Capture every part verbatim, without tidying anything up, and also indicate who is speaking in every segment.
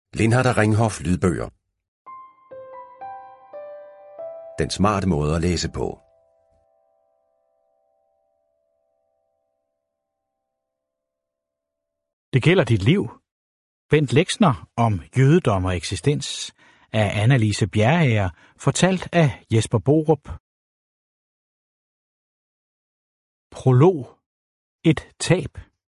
Speaker 1: Lindhardt og Ringhof lydbøger. Den smarte måde at læse på.
Speaker 2: Det gælder dit liv. Bent Lexner om jødedom og eksistens af Annalise Bjerrager, fortalt af Jesper Borup. Prolog. Et tab.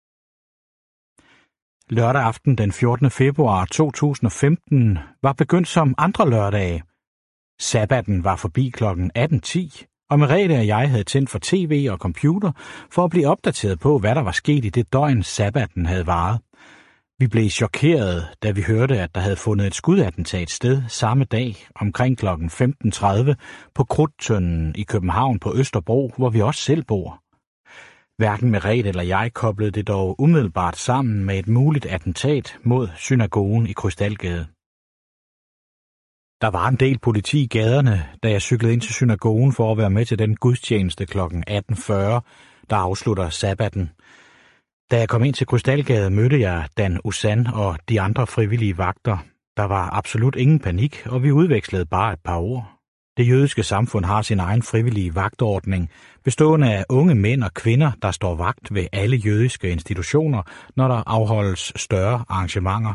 Speaker 2: Lørdag aften den fjortende februar to tusind og femten var begyndt som andre lørdage. Sabbaten var forbi klokken atten ti, og Merete og jeg havde tændt for tv og computer for at blive opdateret på, hvad der var sket i det døgn, sabbaten havde varet. Vi blev chokeret, da vi hørte, at der havde fundet et skudattentat sted samme dag omkring klokken femten tredive på Krudttønden i København på Østerbro, hvor vi også selv bor. Hverken Merete eller jeg koblede det dog umiddelbart sammen med et muligt attentat mod synagogen i Krystalgade. Der var en del politi i gaderne, da jeg cyklede ind til synagogen for at være med til den gudstjeneste klokken atten fyrre, der afslutter sabbaten. Da jeg kom ind til Krystalgade, mødte jeg Dan Usan og de andre frivillige vagter. Der var absolut ingen panik, og vi udvekslede bare et par ord. Det jødiske samfund har sin egen frivillige vagtordning, bestående af unge mænd og kvinder, der står vagt ved alle jødiske institutioner, når der afholdes større arrangementer.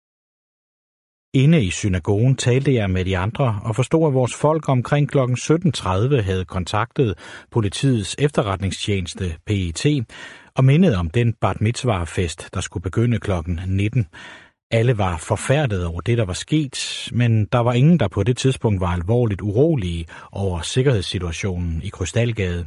Speaker 2: Inde i synagogen talte jeg med de andre og forstod, at vores folk omkring klokken sytten tredive havde kontaktet politiets efterretningstjeneste P E T og mindede om den Bat Mitzvah-fest, der skulle begynde klokken nitten. Alle var forfærdet over det, der var sket, men der var ingen, der på det tidspunkt var alvorligt urolige over sikkerhedssituationen i Krystalgade.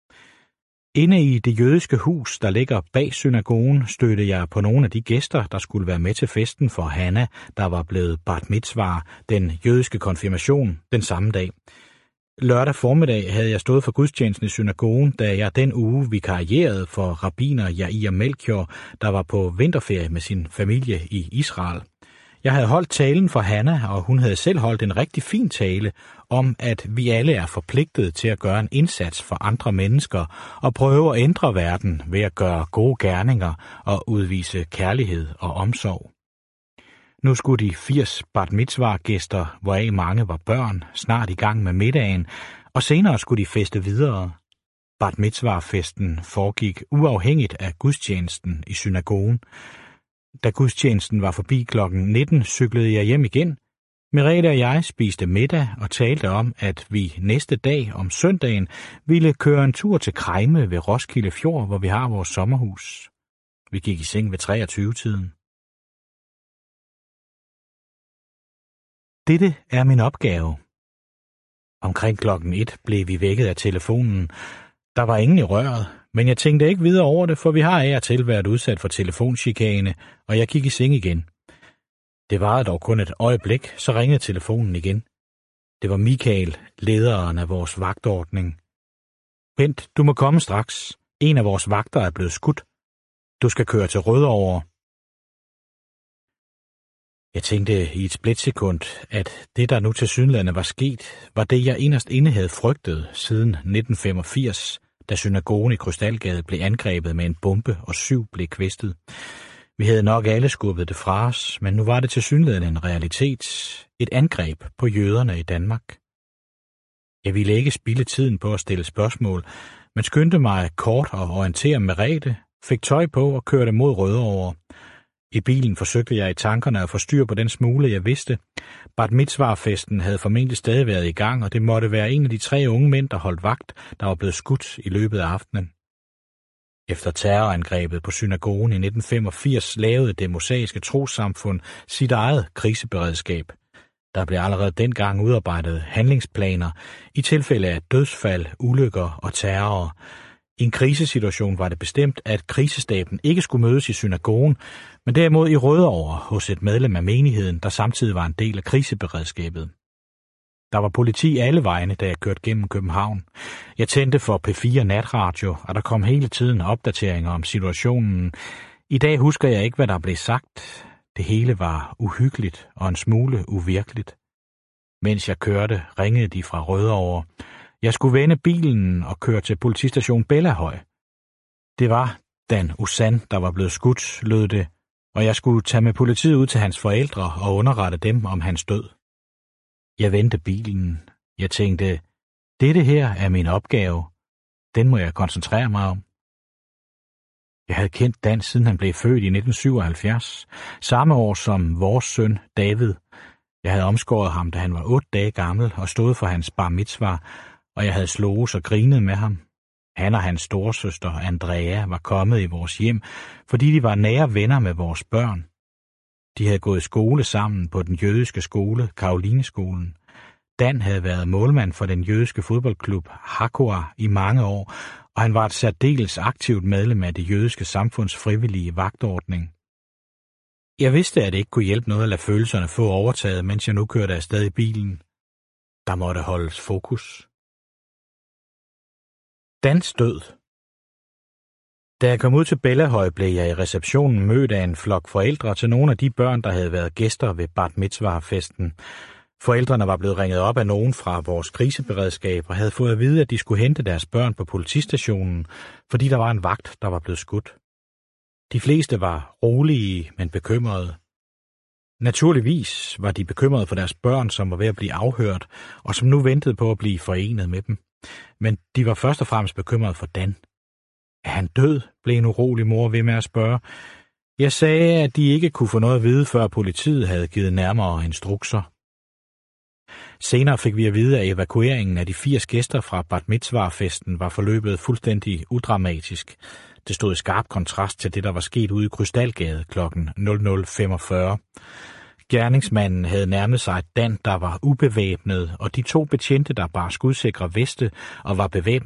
Speaker 2: Inde i det jødiske hus, der ligger bag synagogen, stødte jeg på nogle af de gæster, der skulle være med til festen for Hanna, der var blevet Bat Mitzvah, den jødiske konfirmation, den samme dag. Lørdag formiddag havde jeg stået for gudstjenesten i synagogen, da jeg den uge vikarierede for rabbiner Yair Melchior, der var på vinterferie med sin familie i Israel. Jeg havde holdt talen for Hanna, og hun havde selv holdt en rigtig fin tale om, at vi alle er forpligtet til at gøre en indsats for andre mennesker og prøve at ændre verden ved at gøre gode gerninger og udvise kærlighed og omsorg. Nu skulle de firs Bat Mitzvah-gæster, hvoraf mange var børn, snart i gang med middagen, og senere skulle de feste videre. Bat Mitzvah-festen foregik uafhængigt af gudstjenesten i synagogen. Da gudstjenesten var forbi klokken nitten, cyklede jeg hjem igen. Merete og jeg spiste middag og talte om, at vi næste dag om søndagen ville køre en tur til Krejme ved Roskilde Fjord, hvor vi har vores sommerhus. Vi gik i seng ved treogtyve-tiden. Dette er min opgave. Omkring klokken et blev vi vækket af telefonen. Der var ingen i røret, men jeg tænkte ikke videre over det, for vi har af og til været udsat for telefonchikane, og jeg gik i seng igen. Det varede dog kun et øjeblik, så ringede telefonen igen. Det var Michael, lederen af vores vagtordning. Bent, du må komme straks. En af vores vagter er blevet skudt. Du skal køre til Rødovre. Jeg tænkte i et splitsekund, at det, der nu tilsyneladende var sket, var det, jeg inderst inde havde frygtet siden nitten femogfirs, da synagogen i Krystalgade blev angrebet med en bombe og syv blev kvæstet. Vi havde nok alle skubbet det fra os, men nu var det tilsyneladende en realitet, et angreb på jøderne i Danmark. Jeg ville ikke spilde tiden på at stille spørgsmål, men skyndte mig kort at orientere Merete, fik tøj på og kørte mod Rødovre. I bilen forsøgte jeg i tankerne at få styr på den smule, jeg vidste. Bat Mitzvah-festen havde formentlig stadig været i gang, og det måtte være en af de tre unge mænd, der holdt vagt, der var blevet skudt i løbet af aftenen. Efter terrorangrebet på synagogen i nitten femogfirs lavede det mosaiske trossamfund sit eget kriseberedskab. Der blev allerede dengang udarbejdet handlingsplaner i tilfælde af dødsfald, ulykker og terror. I en krisesituation var det bestemt, at krisestaben ikke skulle mødes i synagogen, men derimod i Rødovre hos et medlem af menigheden, der samtidig var en del af kriseberedskabet. Der var politi alle vegne, da jeg kørte gennem København. Jeg tændte for P fire natradio, og der kom hele tiden opdateringer om situationen. I dag husker jeg ikke, hvad der blev sagt. Det hele var uhyggeligt og en smule uvirkeligt. Mens jeg kørte, ringede de fra Rødovre. Jeg skulle vende bilen og køre til politistation Bellahøj. Det var Dan Usan, der var blevet skudt, lød det. og jeg skulle tage med politiet ud til hans forældre og underrette dem om hans død. Jeg vendte bilen. Jeg tænkte, dette her er min opgave. Den må jeg koncentrere mig om. Jeg havde kendt Dan, siden han blev født i nitten syvoghalvfjerds, samme år som vores søn David. Jeg havde omskåret ham, da han var otte dage gammel, og stod for hans bar mitzvah, og jeg havde slået og grinet med ham. Han og hans storesøster Andrea var kommet i vores hjem, fordi de var nære venner med vores børn. De havde gået i skole sammen på den jødiske skole, Karolineskolen. Dan havde været målmand for den jødiske fodboldklub Hakoah i mange år, og han var et særdeles aktivt medlem af det jødiske samfunds frivillige vagtordning. Jeg vidste, at det ikke kunne hjælpe noget at lade følelserne få overtaget, mens jeg nu kørte afsted i bilen. Der måtte holdes fokus. Dans død. Da jeg kom ud til Bellahøj, blev jeg i receptionen mødt af en flok forældre til nogle af de børn, der havde været gæster ved Bat Mitzvah-festen. Forældrene var blevet ringet op af nogen fra vores kriseberedskab og havde fået at vide, at de skulle hente deres børn på politistationen, fordi der var en vagt, der var blevet skudt. De fleste var rolige, men bekymrede. Naturligvis var de bekymrede for deres børn, som var ved at blive afhørt, og som nu ventede på at blive forenet med dem. Men de var først og fremmest bekymrede for Dan. Er han død, blev en urolig mor ved med at spørge. Jeg sagde, at de ikke kunne få noget at vide, før politiet havde givet nærmere instrukser. Senere fik vi at vide, at evakueringen af de firs gæster fra Bat Mitzvah-festen var forløbet fuldstændig udramatisk. Det stod i skarp kontrast til det, der var sket ude i Krystalgade klokken nul nul femogfyrre. Gerningsmanden havde nærmet sig Dan, der var ubevæbnet, og de to betjente, der bar skudsikre veste og var bevæbnet,